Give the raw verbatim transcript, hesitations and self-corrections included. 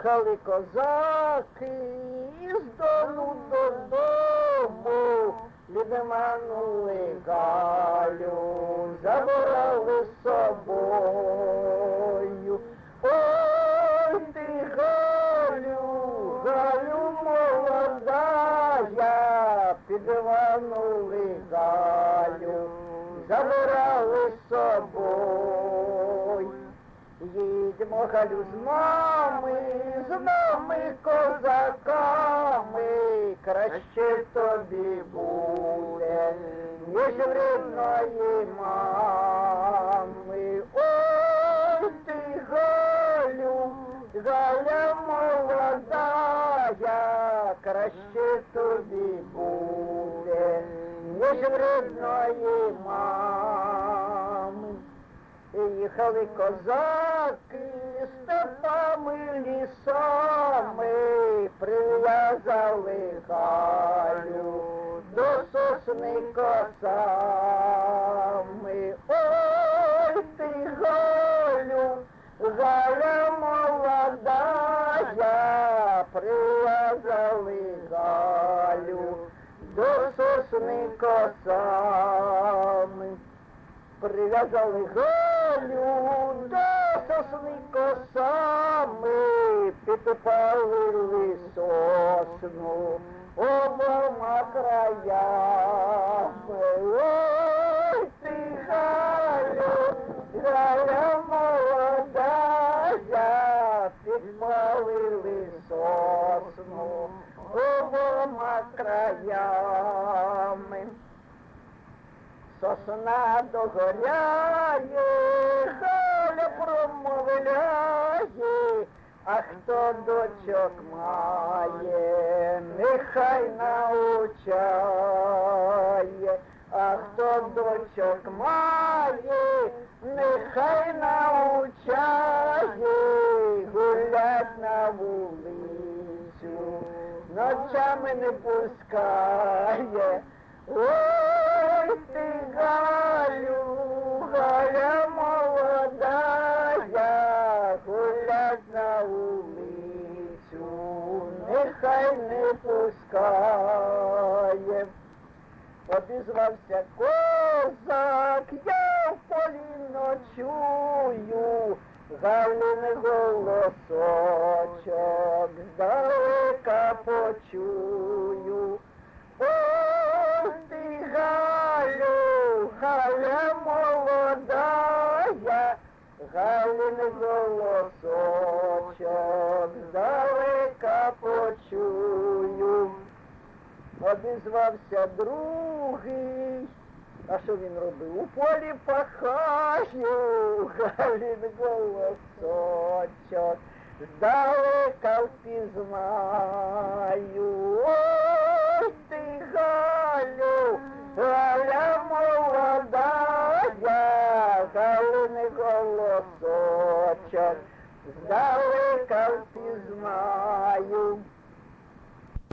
Їхали козаки із дому додому, відманули Галю, забрали з собою. Ой ти, Галю, Галю молодая, підманули Галю, забрали з собою. Їдемо, Галю, з нами, з нами козаками, краще тобі буде, ніж в рідної мами. Ой ти, Галю, Галя молодая, краще тобі буде, ніж в рідної мами. Їхали козаки степами, лісами, прив'язали Галю до сосни косами. Ой ти, Галю, Галя молодая, прив'язали Галю до сосни косами. Прив'язали Галю до сосни косами, підпалили сосну обома краями. Ой ти, Галю, Галя молодая, підпалили сосну обома краями. Сосна догоряє, Галя промовляє, а хто дочок має, нехай научає, а хто дочок має, нехай научає, гулять на вулицю, ночами не пускає. Ой ти, Галю, Галя молодая, гулять на вулицю, нехай не пускає. Обізвався козак, я в полі ночую, Галин голосочок здалека почую. Ой ти, Галю, Галя молодая, Галин голосочок здалека почую. Обізвався другий, а що він робив? У полі пахаю, Галин голосочок здалека впізнаю. Ой ти, Галю, Галя молодая, Галин голосочок здалека впізнаю.